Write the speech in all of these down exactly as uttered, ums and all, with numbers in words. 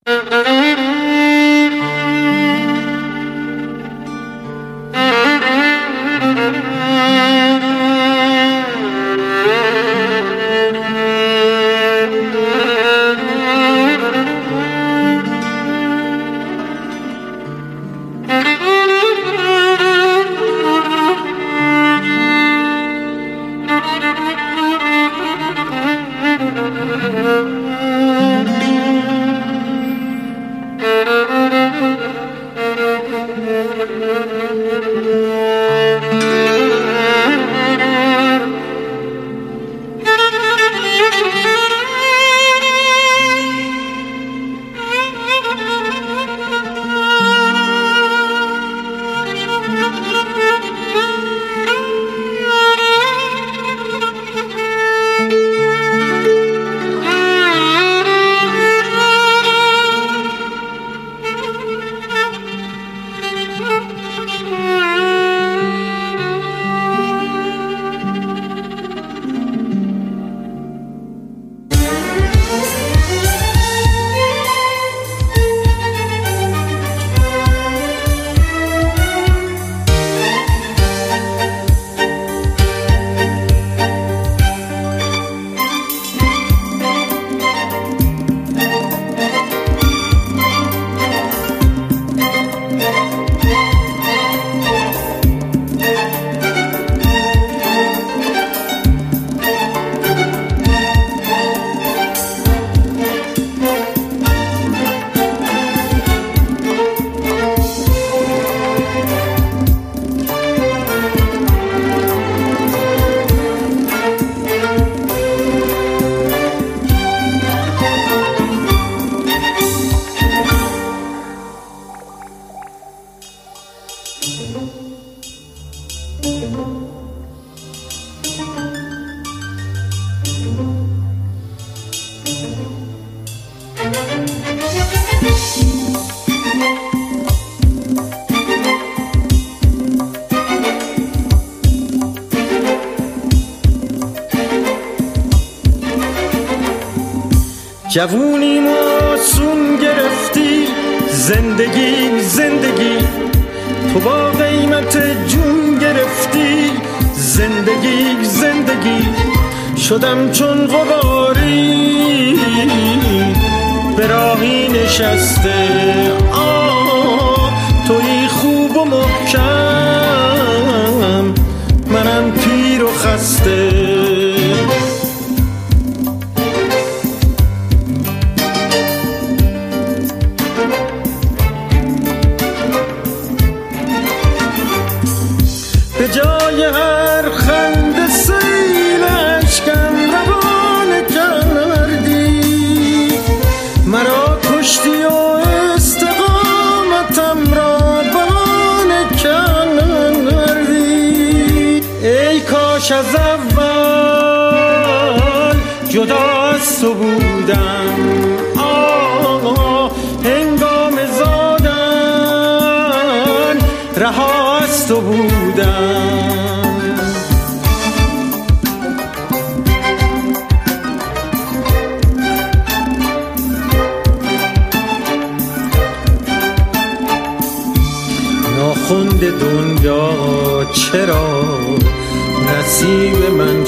جوونی معصوم گرفتی زندگی زندگی، تو با قیمت جون گرفتی زندگی زندگی. شدم چون غباری به راهی نشسته، آه توی خوب و محکم، منم پیر و خسته. به جای هر خنده سیل اشکم روانه کردی، مرا کشتی و استقامتم را بهانه کردی. ای کاش از اول جدا از تو بودم، آه هنگام زادن رها از تو بودم. ناخوند دنیا چرا نصیب من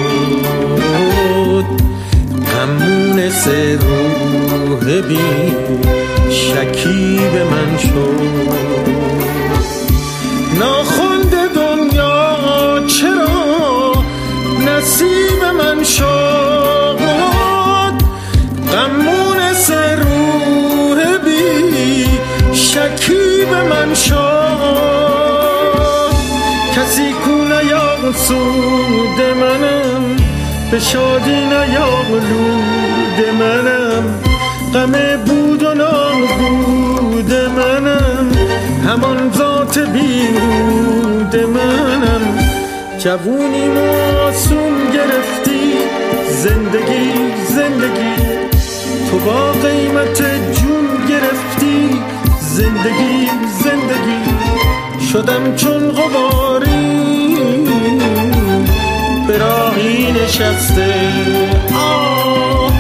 شد، غمون سه روح بی شکیب من شد. ناخوند دنیا چرا نصیب من شد، غمون سه روح بی شکیب من شد. کسی کو نیاد سود منم، به شادی نیالود منم، غم بود و نابود منم، همان ذات بیهود منم. جوونی معصوم گرفتی زندگی زندگی، تو با قیمت جون گرفتی زندگی زندگی. شدم چون غباری به راهی نشسته، آه